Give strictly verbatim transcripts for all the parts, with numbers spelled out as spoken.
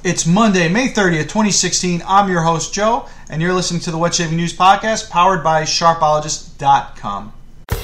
It's Monday, May thirtieth, twenty sixteen. I'm your host, Joe, and you're listening to the Wet Shaving News Podcast, powered by Sharpologist dot com.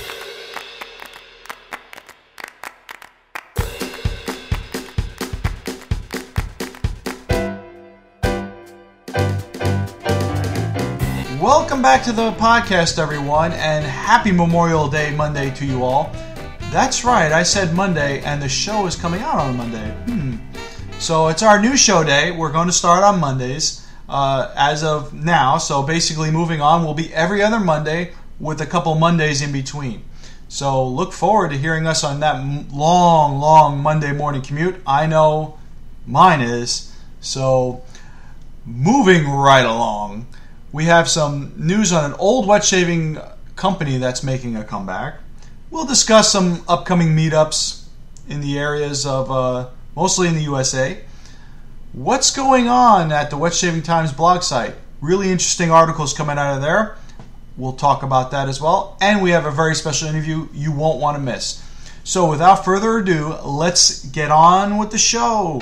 Welcome back to the podcast, everyone, and happy Memorial Day Monday to you all. That's right, I said Monday, and the show is coming out on Monday. Hmm. So it's our new show day. We're going to start on Mondays uh, as of now. So basically moving on will be every other Monday with a couple Mondays in between. So look forward to hearing us on that long, long Monday morning commute. I know mine is. So moving right along, we have some news on an old wet shaving company that's making a comeback. We'll discuss some upcoming meetups in the areas of... Uh, mostly in the U S A. What's going on at the Wet Shaving Times blog site? Really interesting articles coming out of there. We'll talk about that as well. And we have a very special interview you won't want to miss. So without further ado, let's get on with the show.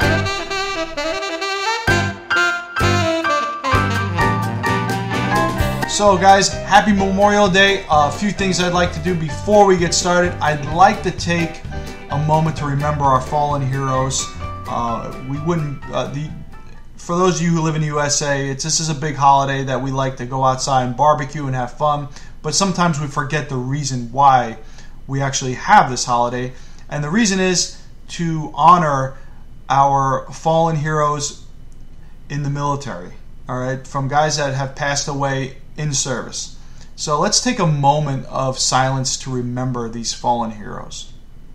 So guys, happy Memorial Day. A few things I'd like to do before we get started. I'd like to take a moment to remember our fallen heroes. Uh, we wouldn't. Uh, the for those of you who live in the U S A, it's this is a big holiday that we like to go outside and barbecue and have fun. But sometimes we forget the reason why we actually have this holiday, and the reason is to honor our fallen heroes in the military. All right, from guys that have passed away in service. So let's take a moment of silence to remember these fallen heroes.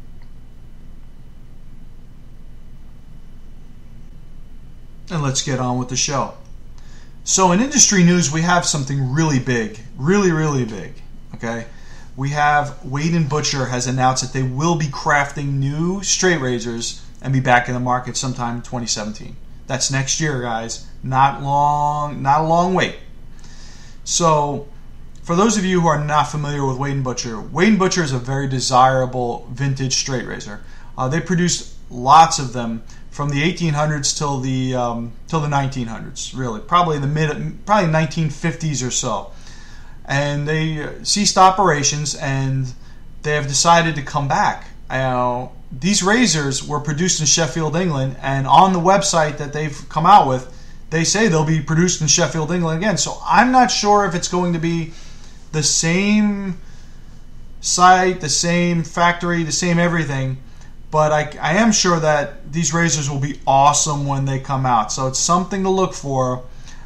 And let's get on with the show. So in industry news, we have something really big. Really, really big. Okay? We have Wade and Butcher has announced that they will be crafting new straight razors and be back in the market sometime in twenty seventeen. That's next year, guys. Not long, not a long wait. So, for those of you who are not familiar with Wade and Butcher, Wade and Butcher is a very desirable vintage straight razor. Uh, they produced lots of them from the eighteen hundreds till the um, till the nineteen hundreds, really, probably the mid, probably nineteen fifties or so. And they ceased operations, and they have decided to come back. Uh, these razors were produced in Sheffield, England, and on the website that they've come out with, they say they'll be produced in Sheffield, England again. So I'm not sure if it's going to be the same site, the same factory, the same everything. But I, I am sure that these razors will be awesome when they come out. So it's something to look for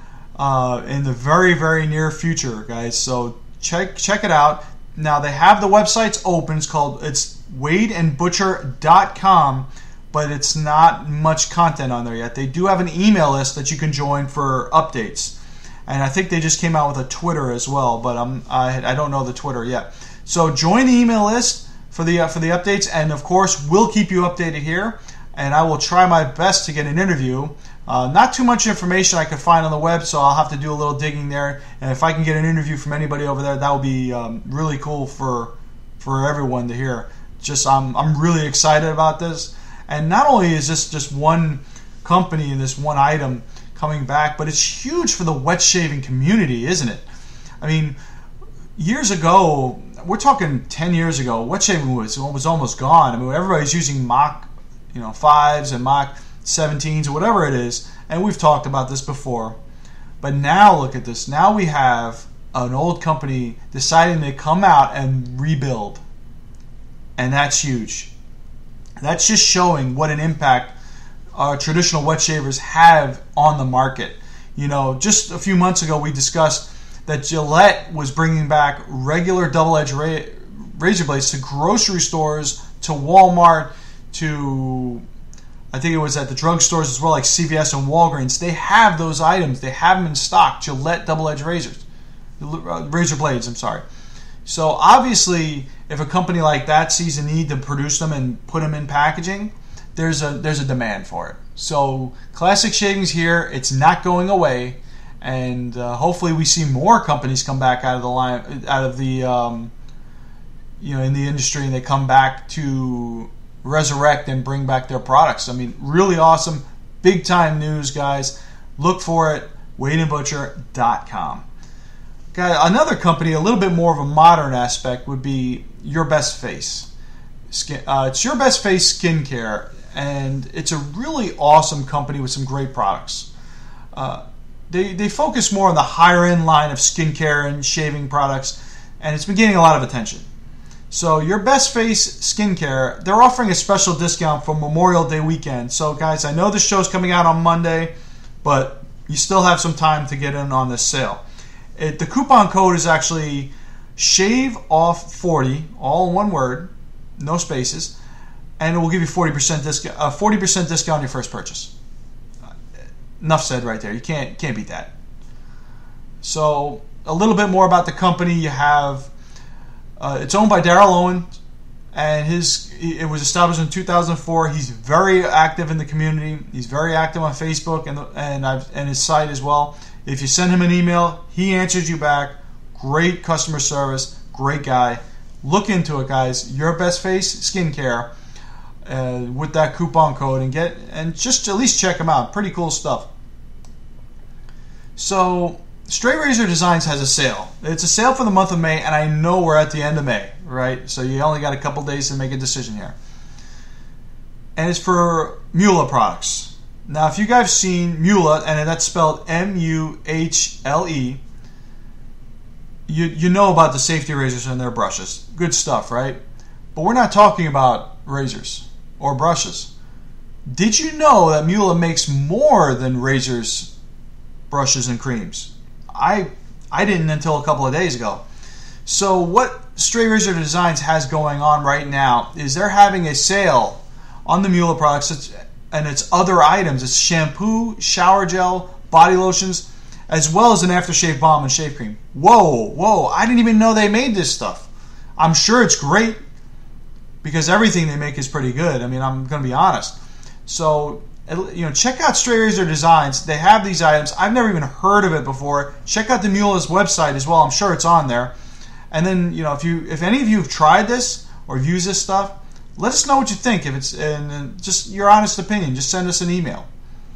uh, in the very, very near future, guys. So check check it out. Now, they have the websites open. It's called it's wade and butcher dot com, but it's not much content on there yet. They do have an email list that you can join for updates. And I think they just came out with a Twitter as well, but I'm, I, I don't know the Twitter yet. So join the email list for the uh, for the updates, and of course we'll keep you updated here, and I will try my best to get an interview. Uh, not too much information I could find on the web, so I'll have to do a little digging there, and if I can get an interview from anybody over there, that would be um, really cool for for everyone to hear. Just I'm I'm really excited about this, and not only is this just one company and this one item coming back, but it's huge for the wet shaving community, isn't it? I mean, years ago, we're talking ten years ago, wet shaving was, was almost gone. I mean, everybody's using Mach, you know, fives and Mach seventeens or whatever it is, and we've talked about this before. But now look at this. Now we have an old company deciding to come out and rebuild, and that's huge. That's just showing what an impact our traditional wet shavers have on the market. You know, just a few months ago we discussed that Gillette was bringing back regular double-edged ra- razor blades to grocery stores, to Walmart, to I think it was at the drugstores as well, like C V S and Walgreens. They have those items. They have them in stock. Gillette double-edged razors, uh, razor blades. I'm sorry. So obviously, if a company like that sees a need to produce them and put them in packaging, there's a there's a demand for it. So Classic Shaving's here. It's not going away. And uh, hopefully we see more companies come back out of the line, out of the, um, you know, in the industry, and they come back to resurrect and bring back their products. I mean, really awesome. big time news, guys. Look for it, wade and butcher dot com. Okay, another company, a little bit more of a modern aspect, would be Your Best Face. Skin, uh, it's Your Best Face Skincare, and it's a really awesome company with some great products. Uh, they, they focus more on the higher end line of skincare and shaving products, and it's been getting a lot of attention. So Your Best Face Skincare, they're offering a special discount for Memorial Day weekend. So guys, I know this show's coming out on Monday, but you still have some time to get in on this sale. It, the coupon code is actually shave off forty, all one word, no spaces, and it will give you forty percent discount, uh, forty percent discount on your first purchase. Uh, enough said right there. You can't can't beat that. So a little bit more about the company. You have uh, it's owned by Daryl Owen, and his it was established in two thousand four. He's very active in the community. He's very active on Facebook and the, and I've, and his site as well. If you send him an email, he answers you back. Great customer service, great guy. Look into it, guys. Your Best Face Skincare uh, with that coupon code, and get and just at least check him out. Pretty cool stuff. So Straight Razor Designs has a sale. It's a sale for the month of May, and I know we're at the end of May, right? So you only got a couple days to make a decision here. And it's for Muhle products. Now, if you guys have seen Muhle, and that's spelled M U H L E, you you know about the safety razors and their brushes. Good stuff, right? But we're not talking about razors or brushes. Did you know that Muhle makes more than razors, brushes, and creams? I I didn't until a couple of days ago. So what Straight Razor Designs has going on right now is they're having a sale on the Muhle products. It's, and it's other items. It's shampoo, shower gel, body lotions, as well as an aftershave balm and shave cream. Whoa, whoa, I didn't even know they made this stuff. I'm sure it's great because everything they make is pretty good. I mean, I'm going to be honest. So, you know, check out Straight Razor Designs. They have these items. I've never even heard of it before. Check out the Muhle's website as well. I'm sure it's on there. And then, you know, if you, if any of you have tried this or have used this stuff, let us know what you think. If it's and just your honest opinion, just send us an email.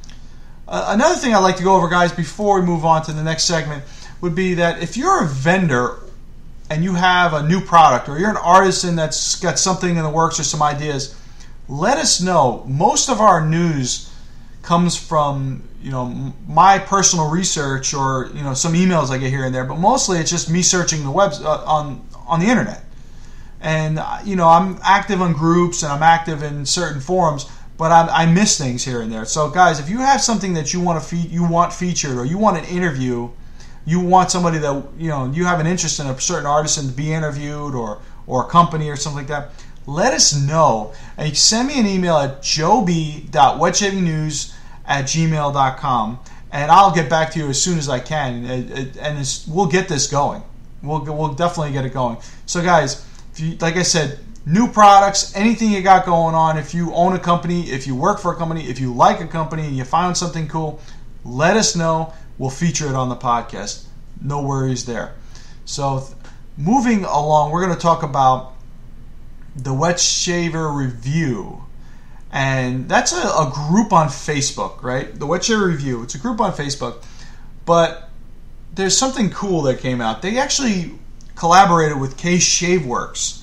Uh, another thing I'd like to go over, guys, before we move on to the next segment, would be that if you're a vendor and you have a new product, or you're an artisan that's got something in the works or some ideas, let us know. Most of our news comes from, you know, my personal research or, you know, some emails I get here and there, but mostly it's just me searching the web uh, on on the internet. And, you know, I'm active on groups and I'm active in certain forums, but I, I miss things here and there. So, guys, if you have something that you want to fe- you want featured, or you want an interview, you want somebody that, you know, you have an interest in a certain artisan to be interviewed, or or a company or something like that, let us know. And you can send me an email at joby dot wet shaving news at gmail dot com, and I'll get back to you as soon as I can, and, and it's, we'll get this going. We'll we'll definitely get it going. So, guys, if you, like I said, new products, anything you got going on, if you own a company, if you work for a company, if you like a company and you found something cool, let us know. We'll feature it on the podcast. No worries there. So, moving along, we're going to talk about the Wet Shaver Review. And that's a, a group on Facebook, right? The Wet Shaver Review. It's a group on Facebook. But there's something cool that came out. They actually collaborated with K Shave Works,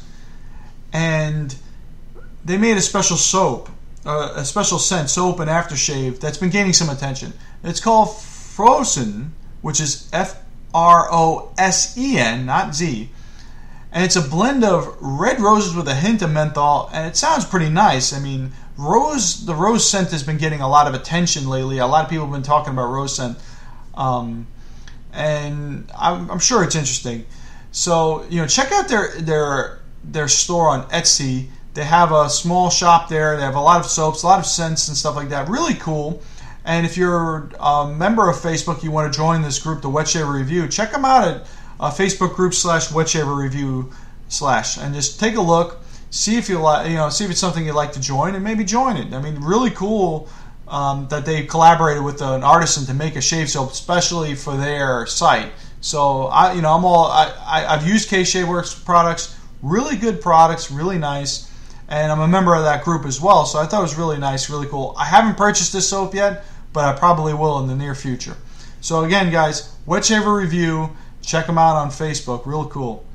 and they made a special soap, uh, a special scent soap and aftershave that's been gaining some attention. It's called Frozen, which is F R O S E N, not Z, and it's a blend of red roses with a hint of menthol, and it sounds pretty nice. I mean, rose, the rose scent has been getting a lot of attention lately. A lot of people have been talking about rose scent, um, and I'm, I'm sure it's interesting. So, you know, check out their their their store on Etsy. They have a small shop there. They have a lot of soaps, a lot of scents and stuff like that. Really cool. And if you're a member of Facebook, you want to join this group, the Wet Shaver Review, check them out at uh, Facebook group slash Wet Shaver Review slash, and just take a look, see if you like, you know, see if it's something you'd like to join, and maybe join it. I mean, really cool um, that they collaborated with an artisan to make a shave soap, especially for their site. So I, you know, I'm all I, I I've used K Shave Works products, really good products, really nice, and I'm a member of that group as well, so I thought it was really nice, really cool. I haven't purchased this soap yet, but I probably will in the near future. So again, guys, Wet Shaver Review, check them out on Facebook, real cool.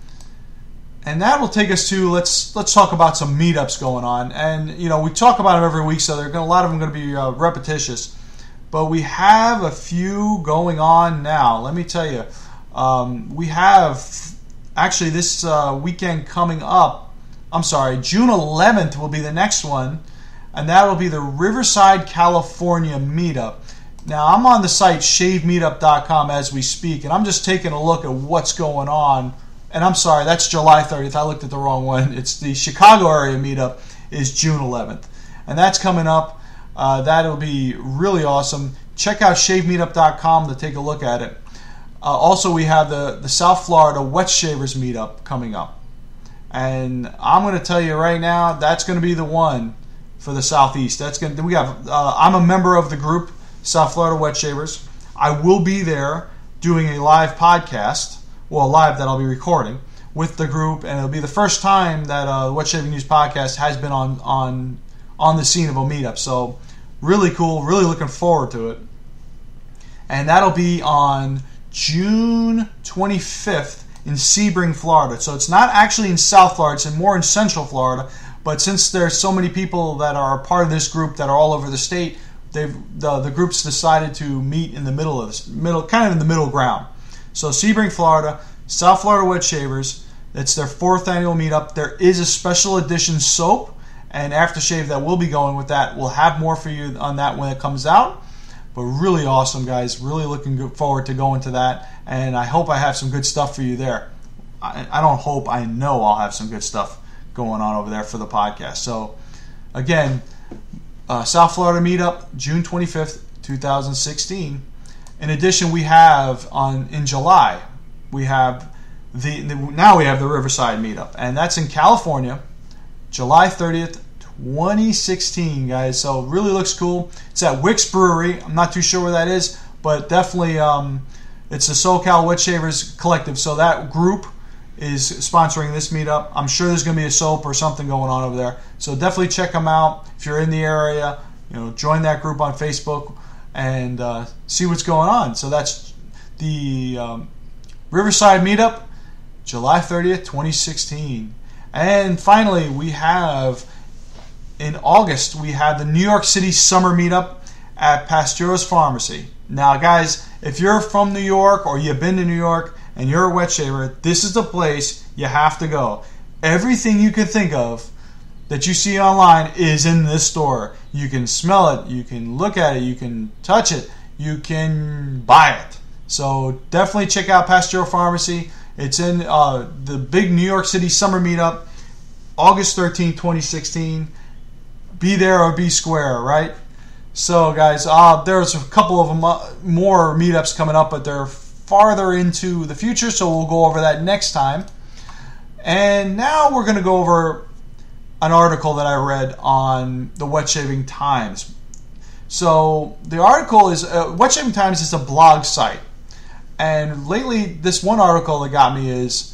And that will take us to, let's let's talk about some meetups going on. And, you know, we talk about them every week, so they're gonna, a lot of them are going to be uh, repetitious. But we have a few going on now. Let me tell you, um, we have, actually this uh, weekend coming up, I'm sorry, June eleventh will be the next one, and that will be the Riverside, California meetup. Now, I'm on the site shave meetup dot com as we speak, and I'm just taking a look at what's going on. And I'm sorry, that's July thirtieth. I looked at the wrong one. It's the Chicago area meetup is June eleventh, and that's coming up. Uh, that'll be really awesome. Check out shave meetup dot com to take a look at it. Uh, also, we have the, the South Florida Wet Shavers meetup coming up. And I'm going to tell you right now, that's going to be the one for the Southeast. That's going to, we have. Uh, I'm a member of the group South Florida Wet Shavers. I will be there doing a live podcast, well, live that I'll be recording with the group, and it'll be the first time that uh, the Wet Shaving News podcast has been on on on the scene of a meetup. So really cool. Really looking forward to it. And that'll be on June twenty-fifth. In Sebring, Florida. So it's not actually in South Florida, it's in more in Central Florida. But since there's so many people that are a part of this group that are all over the state, they've the, the group's decided to meet in the middle of this middle, kind of in the middle ground. So Sebring, Florida, South Florida Wet Shavers. It's their fourth annual meetup. There is a special edition soap and aftershave that will be going with that. We'll have more for you on that when it comes out. But really awesome, guys. Really looking forward to going to that. And I hope I have some good stuff for you there. I, I don't hope, I know I'll have some good stuff going on over there for the podcast. So, again, uh, South Florida meetup, June twenty-fifth, twenty sixteen. In addition, we have on in July, we have the, the now we have the Riverside meetup. And that's in California, July thirtieth, twenty sixteen, guys. So really looks cool. It's at Wicks Brewery. I'm not too sure where that is, but definitely um, it's the SoCal Wet Shavers Collective. So that group is sponsoring this meetup. I'm sure there's going to be a soap or something going on over there. So definitely check them out. If you're in the area, you know, join that group on Facebook and uh, see what's going on. So that's the um, Riverside meetup, July thirtieth, twenty sixteen. And finally, we have in August, we have the New York City Summer Meetup at Pasteur's Pharmacy. Now, guys, if you're from New York or you've been to New York and you're a wet shaver, this is the place you have to go. Everything you can think of that you see online is in this store. You can smell it, you can look at it, you can touch it, you can buy it. So definitely check out Pasteur Pharmacy. It's in uh, the big New York City Summer Meetup, August thirteenth, twenty sixteen. Be there or be square, right? So, guys, uh, there's a couple of them, uh, more meetups coming up, but they're farther into the future, so we'll go over that next time. And now we're going to go over an article that I read on the Wet Shaving Times. So the article is, uh, Wet Shaving Times is a blog site. And lately, this one article that got me is,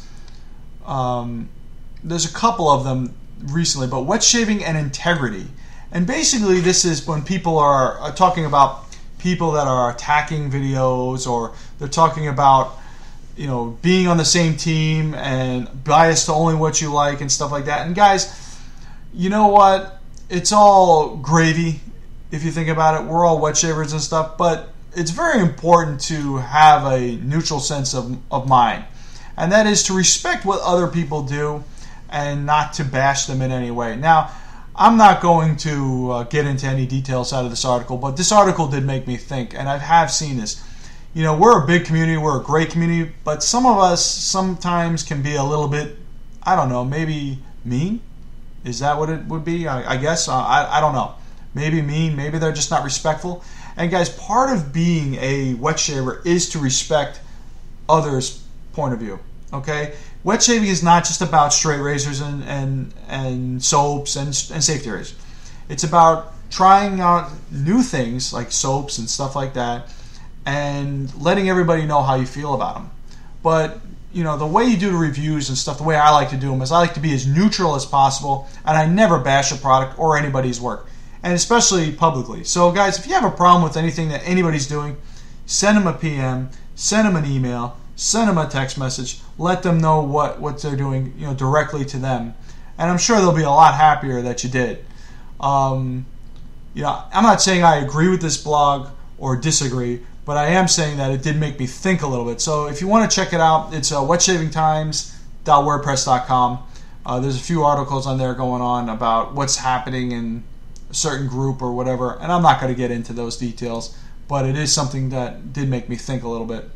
um, there's a couple of them recently, but Wet Shaving and Integrity. And basically this is when people are, are talking about people that are attacking videos, or they're talking about, you know, being on the same team and biased to only what you like and stuff like that. And guys, you know what? It's all gravy if you think about it. We're all wet shavers and stuff, but it's very important to have a neutral sense of, of mind. And that is to respect what other people do and not to bash them in any way. Now, I'm not going to uh, get into any details out of this article, but this article did make me think, and I have seen this. You know, we're a big community, we're a great community, but some of us sometimes can be a little bit, I don't know, maybe mean? Is that what it would be? I, I guess. Uh, I, I don't know. Maybe mean, maybe they're just not respectful. And guys, part of being a wet shaver is to respect others' point of view, okay? Wet shaving is not just about straight razors and, and, and soaps and, and safety razors. It's about trying out new things like soaps and stuff like that and letting everybody know how you feel about them. But you know, the way you do the reviews and stuff, the way I like to do them is I like to be as neutral as possible, and I never bash a product or anybody's work, and especially publicly. So guys, if you have a problem with anything that anybody's doing, send them a P M, send them an email, send them a text message, let them know what, what they're doing, you know, directly to them. And I'm sure they'll be a lot happier that you did. Um, you know, I'm not saying I agree with this blog or disagree, but I am saying that it did make me think a little bit. So if you want to check it out, it's uh, wet shaving times dot wordpress dot com. Uh, there's a few articles on there going on about what's happening in a certain group or whatever, and I'm not going to get into those details, but it is something that did make me think a little bit.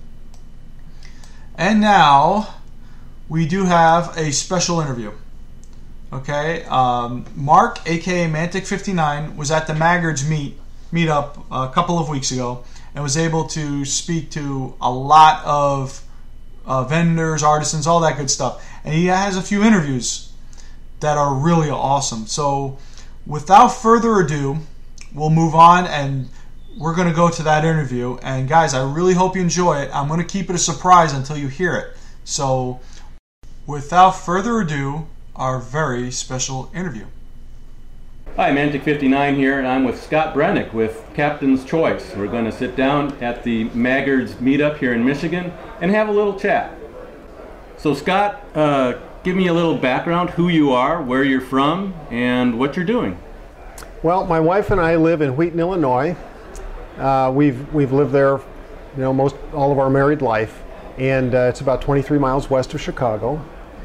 And now we do have a special interview. Okay, um, Mark, aka Mantic fifty-nine, was at the Maggards meet meetup a couple of weeks ago and was able to speak to a lot of uh, vendors, artisans, all that good stuff. And he has a few interviews that are really awesome. So without further ado, we'll move on and we're going to go to that interview. And guys, I really hope you enjoy it. I'm going to keep it a surprise until you hear it. So without further ado, our very special interview. Hi, Mantic fifty-nine here, and I'm with Scott Brennick with Captain's Choice. We're going to sit down at the Maggards meetup here in Michigan and have a little chat. So Scott, uh, give me a little background, who you are, where you're from, and what you're doing. Well, my wife and I live in Wheaton, Illinois. Uh, we've we've lived there, you know, most all of our married life, and uh, it's about twenty-three miles west of Chicago.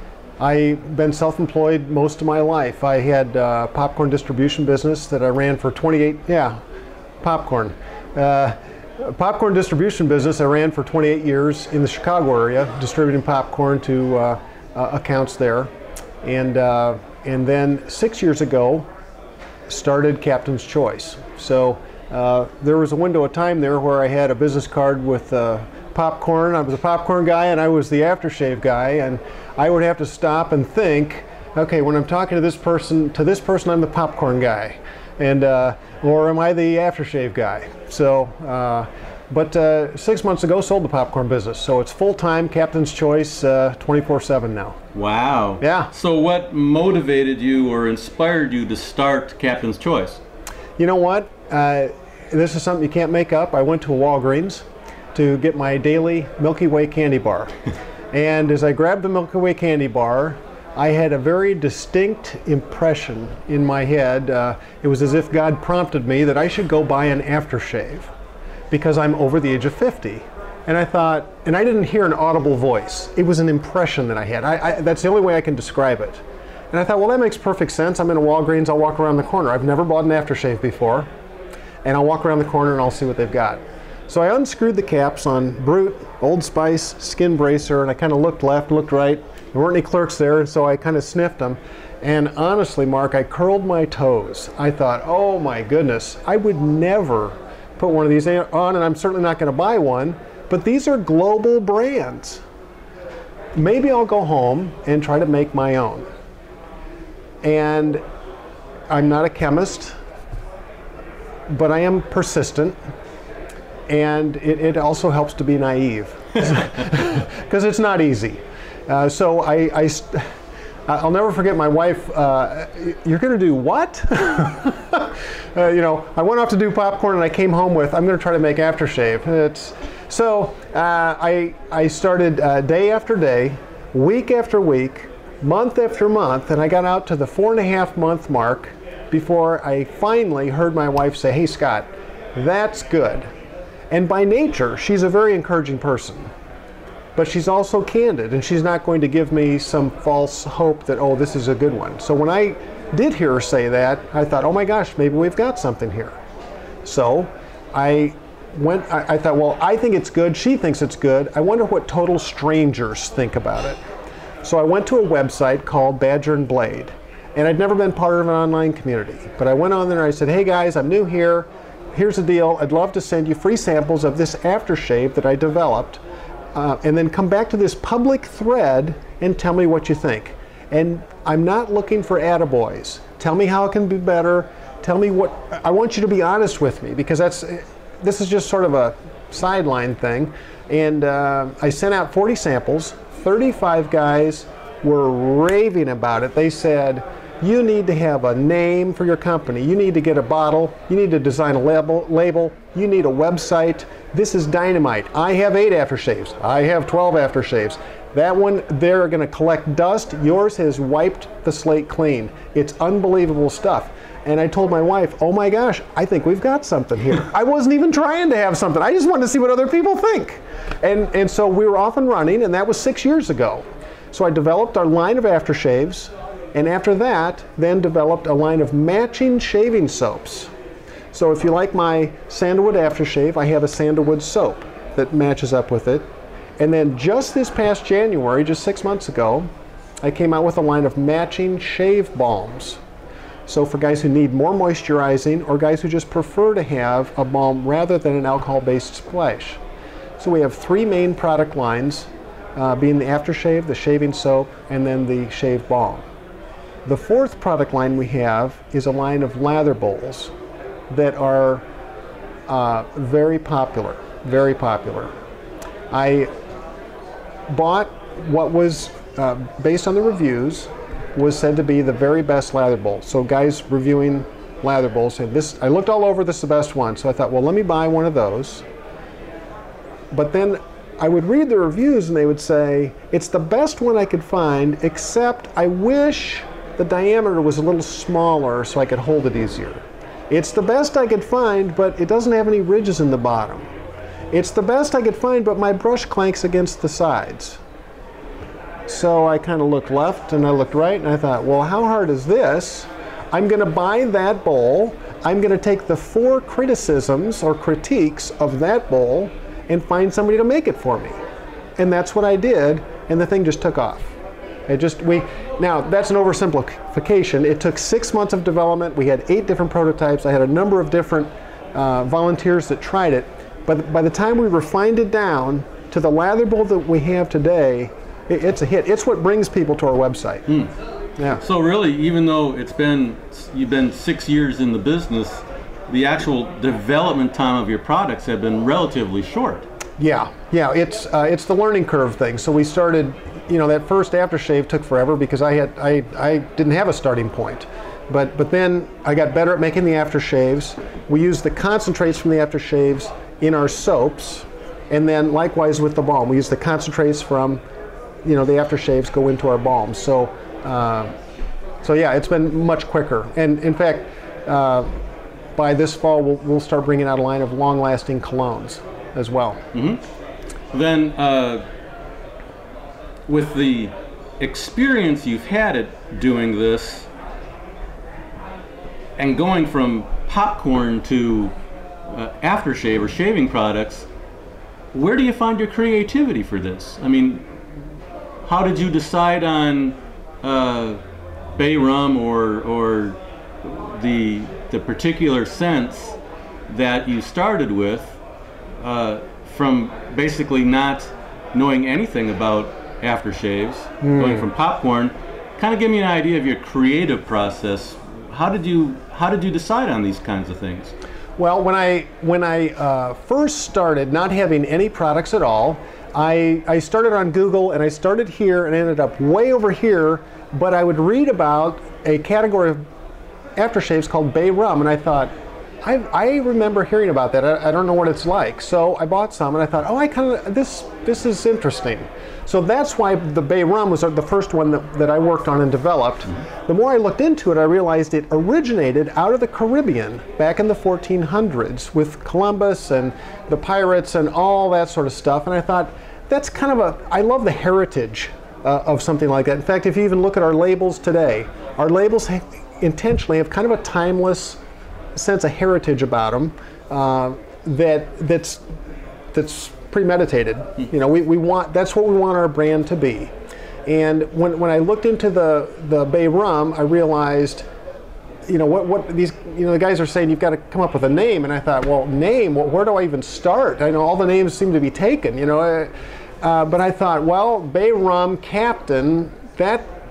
I've been self-employed most of my life. I had a popcorn distribution business that I ran for twenty-eight, yeah, popcorn. Uh, popcorn distribution business I ran for twenty-eight years in the Chicago area, distributing popcorn to uh, uh, accounts there. And, uh, and then six years ago, started Captain's Choice. So uh, there was a window of time there where I had a business card with uh, popcorn. I was a popcorn guy and I was the aftershave guy, and I would have to stop and think, okay, when I'm talking to this person, to this person I'm the popcorn guy, and uh, or am I the aftershave guy? So, uh, but uh, six months ago sold the popcorn business, so it's full-time Captain's Choice, uh, twenty-four seven now. Wow. Yeah. So what motivated you or inspired you to start Captain's Choice? You know what? Uh, this is something you can't make up. I went to a Walgreens to get my daily Milky Way candy bar. And as I grabbed the Milky Way candy bar, I had a very distinct impression in my head. Uh, it was as if God prompted me that I should go buy an aftershave because I'm over the age of fifty. And I thought, and I didn't hear an audible voice. It was an impression that I had. I, I, that's the only way I can describe it. And I thought, well, that makes perfect sense. I'm in a Walgreens, I'll walk around the corner. I've never bought an aftershave before. And I'll walk around the corner and I'll see what they've got. So I unscrewed the caps on Brute, Old Spice, Skin Bracer, and I kind of looked left, looked right. There weren't any clerks there, and so I kind of sniffed them. And honestly, Mark, I curled my toes. I thought, oh my goodness, I would never put one of these on, and I'm certainly not going to buy one, but these are global brands. Maybe I'll go home and try to make my own. And I'm not a chemist, but I am persistent. And it, it also helps to be naive, because it's not easy. Uh, so I, I, I'll never forget my wife. Uh, You're going to do what? uh, you know, I went off to do popcorn, and I came home with, I'm going to try to make aftershave. It's, so uh, I, I started uh, day after day, week after week, month after month, and I got out to the four and a half month mark before I finally heard my wife say, "Hey, Scott, that's good." And by nature, she's a very encouraging person. But she's also candid, and she's not going to give me some false hope that, oh, this is a good one. So when I did hear her say that, I thought, oh my gosh, maybe we've got something here. So I went, I, I thought, well, I think it's good, she thinks it's good. I wonder what total strangers think about it. So I went to a website called Badger and Blade, and I'd never been part of an online community. But I went on there and I said, hey guys, I'm new here. Here's the deal, I'd love to send you free samples of this aftershave that I developed, uh, and then come back to this public thread and tell me what you think. And I'm not looking for attaboys. Tell me how it can be better. Tell me what, I want you to be honest with me, because that's, this is just sort of a sideline thing. And uh, I sent out forty samples. thirty-five guys were raving about it. They said, you need to have a name for your company. You need to get a bottle. You need to design a label. label. You need a website. This is dynamite. I have eight aftershaves. I have twelve aftershaves. That one, they're going to collect dust. Yours has wiped the slate clean. It's unbelievable stuff. And I told my wife, oh my gosh, I think we've got something here. I wasn't even trying to have something. I just wanted to see what other people think. And, and so we were off and running, and that was six years ago. So I developed our line of aftershaves, and after that, then developed a line of matching shaving soaps. So if you like my sandalwood aftershave, I have a sandalwood soap that matches up with it. And then just this past January, just six months ago, I came out with a line of matching shave balms. So for guys who need more moisturizing or guys who just prefer to have a balm rather than an alcohol-based splash. So we have three main product lines, uh, being the aftershave, the shaving soap, and then the shave balm. The fourth product line we have is a line of lather bowls that are uh, very popular, very popular. I bought what was, uh, based on the reviews, was said to be the very best lather bowl. So guys reviewing lather bowls said, this, I looked all over, this is the best one. So I thought, well, let me buy one of those. But then I would read the reviews and they would say, it's the best one I could find, except I wish the diameter was a little smaller so I could hold it easier. It's the best I could find, but it doesn't have any ridges in the bottom. It's the best I could find, but my brush clanks against the sides. So I kind of looked left and I looked right and I thought, well, how hard is this? I'm going to buy that bowl. I'm going to take the four criticisms or critiques of that bowl and find somebody to make it for me. And that's what I did, and the thing just took off. It just, we, now that's an oversimplification. It took six months of development. We had eight different prototypes. I had a number of different uh, volunteers that tried it. But by the time we refined it down to the lather bowl that we have today, it, it's a hit. It's what brings people to our website. Mm. Yeah. So really, even though it's been, you've been six years in the business, the actual development time of your products have been relatively short. Yeah, yeah, it's uh, it's the learning curve thing. So we started, you know, that first aftershave took forever because I had I, I didn't have a starting point. But but then I got better at making the aftershaves. We used the concentrates from the aftershaves in our soaps, and then likewise with the balm. We use the concentrates from, you know, the aftershaves go into our balms. So uh, so yeah, it's been much quicker. And in fact, uh, by this fall, we'll, we'll start bringing out a line of long-lasting colognes as well. Mm-hmm. Then, uh, with the experience you've had at doing this, and going from popcorn to uh, aftershave or shaving products, where do you find your creativity for this? I mean, how did you decide on uh, bay rum or or the the particular scents that you started with, uh, from basically not knowing anything about aftershaves, mm. going from popcorn? Kind of give me an idea of your creative process. How did you how did you decide on these kinds of things? Well, when I when I uh, first started not having any products at all, I I started on Google and I started here and ended up way over here. But I would read about a category of aftershaves called bay rum, and I thought, I, I remember hearing about that. I, I don't know what it's like. So I bought some, and I thought, oh, I kind of this this is interesting. So that's why the bay rum was the first one that, that I worked on and developed. Mm-hmm. The more I looked into it, I realized it originated out of the Caribbean back in the fourteen hundreds with Columbus and the pirates and all that sort of stuff. And I thought, that's kind of a, I love the heritage uh, of something like that. In fact, if you even look at our labels today, our labels ha- intentionally have kind of a timeless sense of heritage about them uh, that that's that's premeditated. You know, we, we want, that's what we want our brand to be. And when when I looked into the the bay rum, I realized, you know, what what these, you know, the guys are saying you've got to come up with a name, and I thought, well, name, well, where do I even start? I know all the names seem to be taken, you know, uh, but I thought, well, bay rum captain, that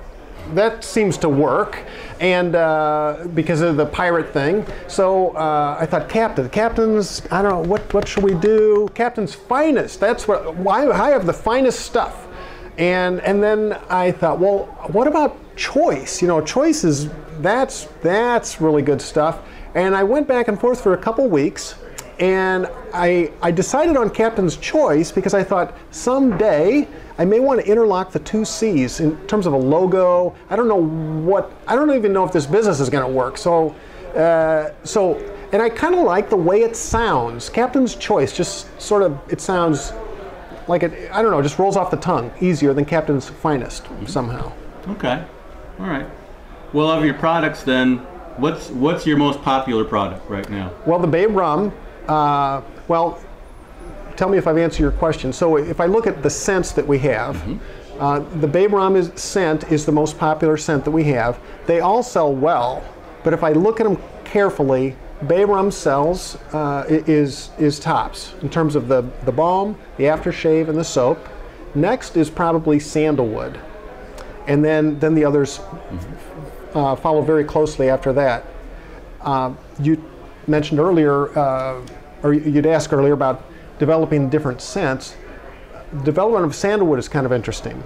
that seems to work, and uh, because of the pirate thing. So uh, I thought, Captain, Captain's, I don't know, what what should we do? Captain's Finest. That's what. Why I have the finest stuff. And and then I thought, well, what about Choice? You know, Choice is that's that's really good stuff. And I went back and forth for a couple weeks, and I I decided on Captain's Choice because I thought someday I may want to interlock the two C's in terms of a logo. I don't know what, I don't even know if this business is going to work. So, uh, so, and I kind of like the way it sounds. Captain's Choice, just sort of, it sounds like it, I don't know, just rolls off the tongue easier than Captain's Finest somehow. Okay, all right. Well, of your products then, what's what's your most popular product right now? Well, the Babe Rum, uh, well, tell me if I've answered your question. So if I look at the scents that we have, mm-hmm. uh, the Babe Rum is, scent is the most popular scent that we have. They all sell well, but if I look at them carefully, Babe Rum sells uh, is is tops in terms of the, the balm, the aftershave, and the soap. Next is probably Sandalwood, and then, then the others mm-hmm. uh, follow very closely after that. Uh, you mentioned earlier, uh, or you'd asked earlier about developing different scents. Development of Sandalwood is kind of interesting.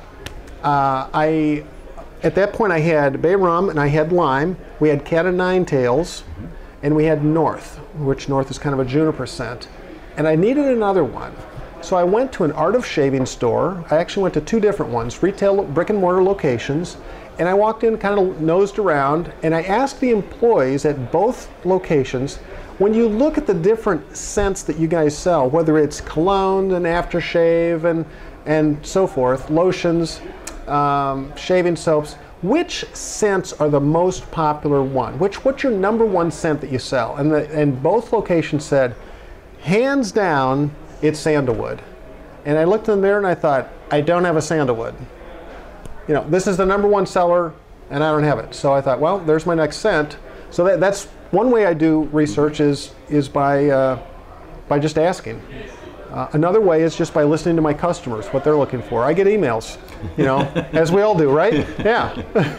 Uh, I, at that point, I had Bay Rum and I had Lime. We had Cat o' Nine Tails, mm-hmm. and we had North, which North is kind of a juniper scent. And I needed another one. So I went to an Art of Shaving store. I actually went to two different ones, retail brick and mortar locations. And I walked in, kind of nosed around, and I asked the employees at both locations, when you look at the different scents that you guys sell, whether it's cologne and aftershave and and so forth, lotions, um, shaving soaps, which scents are the most popular one? Which what's your number one scent that you sell? And the, and both locations said, hands down, it's Sandalwood. And I looked in the mirror and I thought, I don't have a Sandalwood. You know, this is the number one seller, and I don't have it. So I thought, well, there's my next scent. So that, that's one way I do research is is by uh, by just asking. Uh, another way is just by listening to my customers, what they're looking for. I get emails, you know, as we all do, right? Yeah.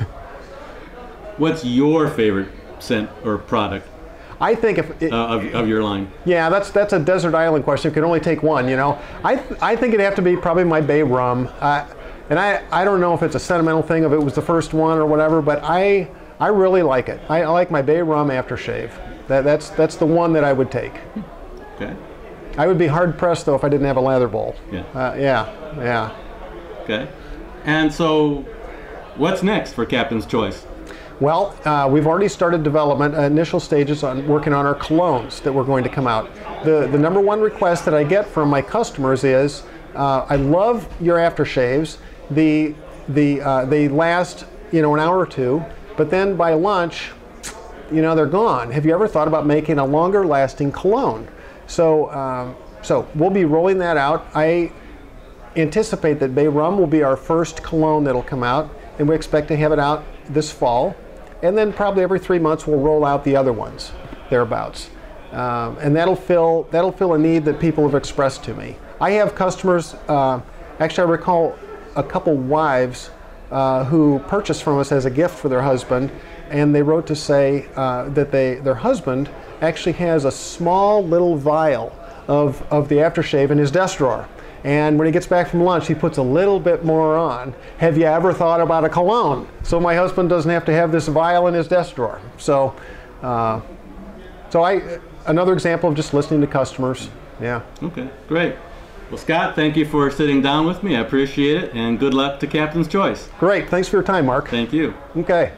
What's your favorite scent or product? I think if it, uh, of, of your line. Yeah, that's that's a desert island question. You can only take one, you know. I th- I think it'd have to be probably my Bay Rum. Uh, and I, I don't know if it's a sentimental thing, if it was the first one or whatever, but I I really like it. I, I like my Bay Rum aftershave. That that's that's the one that I would take. Okay. I would be hard pressed though if I didn't have a lather bowl. Yeah. Uh, yeah. Yeah. Okay. And so, what's next for Captain's Choice? Well, uh, we've already started development, uh, initial stages on working on our colognes that we're going to come out. The the number one request that I get from my customers is, uh, I love your aftershaves. The the uh, they last you know an hour or two, but then by lunch, you know they're gone. Have you ever thought about making a longer lasting cologne? So um, so we'll be rolling that out. I anticipate that Bay Rum will be our first cologne that'll come out, and we expect to have it out this fall. And then probably every three months we'll roll out the other ones, thereabouts. Um, and that'll fill that'll fill a need that people have expressed to me. I have customers, uh, actually I recall a couple wives uh, who purchased from us as a gift for their husband, and they wrote to say uh, that they their husband actually has a small little vial of, of the aftershave in his desk drawer. And when he gets back from lunch, he puts a little bit more on. Have you ever thought about a cologne? So my husband doesn't have to have this vial in his desk drawer. So, uh, so I another example of just listening to customers. Yeah. Okay, great. Well, Scott, thank you for sitting down with me. I appreciate it, and good luck to Captain's Choice. Great. Thanks for your time, Mark. Thank you. Okay.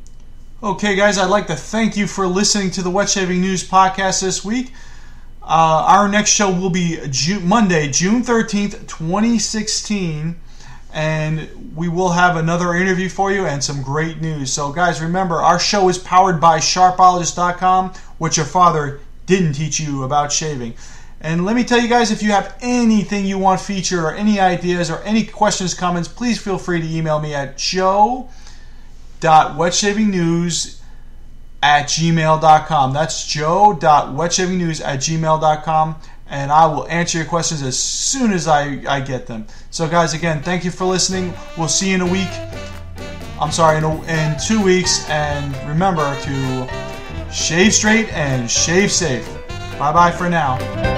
Okay, guys, I'd like to thank you for listening to the Wet Shaving News podcast this week. Uh, our next show will be June, Monday, June thirteenth, twenty sixteen, and we will have another interview for you and some great news. So, guys, remember, our show is powered by sharpologist dot com, which your father didn't teach you about shaving. And let me tell you guys, if you have anything you want featured or any ideas or any questions, comments, please feel free to email me at joe dot wet shaving news at gmail dot com. That's joe dot wet shaving news at gmail dot com, and I will answer your questions as soon as I, I get them. So, guys, again, thank you for listening. We'll see you in a week. I'm sorry, in, a, in two weeks. And remember to shave straight and shave safe. Bye bye for now.